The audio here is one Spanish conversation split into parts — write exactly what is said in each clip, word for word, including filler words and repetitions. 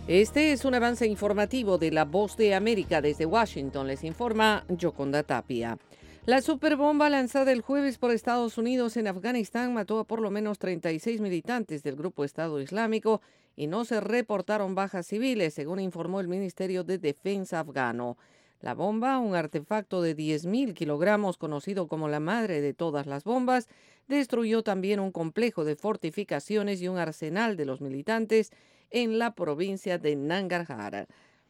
Este es un avance informativo de La Voz de América. Desde Washington les informa Yoconda Tapia. La superbomba lanzada el jueves por Estados Unidos en Afganistán mató a por lo menos treinta y seis militantes del grupo Estado Islámico y no se reportaron bajas civiles, según informó el Ministerio de Defensa afgano. La bomba, un artefacto de diez mil kilogramos conocido como la madre de todas las bombas, destruyó también un complejo de fortificaciones y un arsenal de los militantes en la provincia de Nangarhar.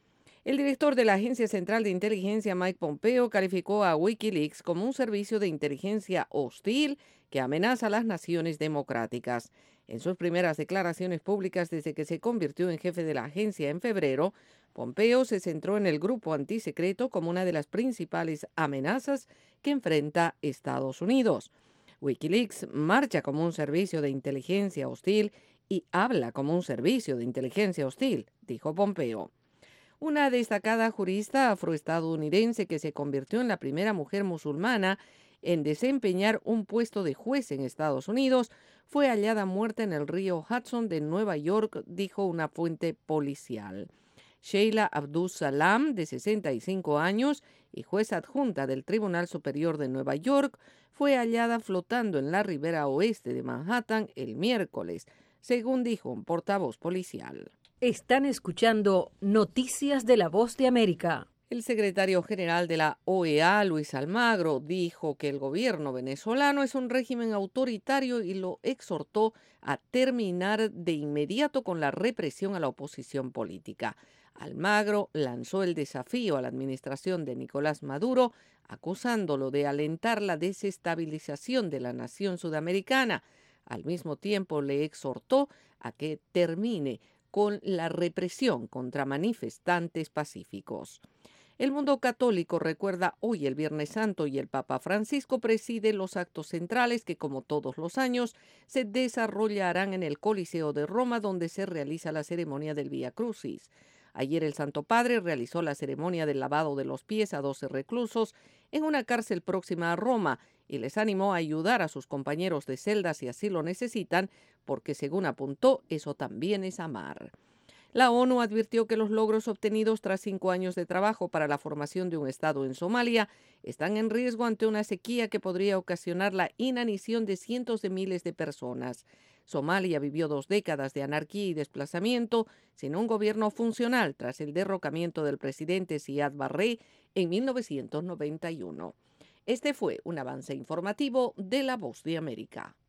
El director de la Agencia Central de Inteligencia, Mike Pompeo, calificó a Wikileaks como un servicio de inteligencia hostil que amenaza a las naciones democráticas. En sus primeras declaraciones públicas desde que se convirtió en jefe de la agencia en febrero, Pompeo se centró en el grupo antisecreto como una de las principales amenazas que enfrenta Estados Unidos. Wikileaks marcha como un servicio de inteligencia hostil y habla como un servicio de inteligencia hostil, dijo Pompeo. Una destacada jurista afroestadounidense que se convirtió en la primera mujer musulmana en desempeñar un puesto de juez en Estados Unidos fue hallada muerta en el río Hudson de Nueva York, dijo una fuente policial. Sheila Abdus Salam, de sesenta y cinco años y juez adjunta del Tribunal Superior de Nueva York, fue hallada flotando en la ribera oeste de Manhattan el miércoles, según dijo un portavoz policial. Están escuchando Noticias de La Voz de América. El secretario general de la O E A, Luis Almagro, dijo que el gobierno venezolano es un régimen autoritario y lo exhortó a terminar de inmediato con la represión a la oposición política. Almagro lanzó el desafío a la administración de Nicolás Maduro, acusándolo de alentar la desestabilización de la nación sudamericana. Al mismo tiempo, le exhortó a que termine con la represión contra manifestantes pacíficos. El mundo católico recuerda hoy el Viernes Santo y el Papa Francisco preside los actos centrales que, como todos los años, se desarrollarán en el Coliseo de Roma, donde se realiza la ceremonia del Vía Crucis. Ayer el Santo Padre realizó la ceremonia del lavado de los pies a doce reclusos en una cárcel próxima a Roma y les animó a ayudar a sus compañeros de celda si así lo necesitan, porque según apuntó, eso también es amar. La ONU advirtió que los logros obtenidos tras cinco años de trabajo para la formación de un Estado en Somalia están en riesgo ante una sequía que podría ocasionar la inanición de cientos de miles de personas. Somalia vivió dos décadas de anarquía y desplazamiento sin un gobierno funcional tras el derrocamiento del presidente Siad Barre en mil novecientos noventa y uno. Este fue un avance informativo de La Voz de América.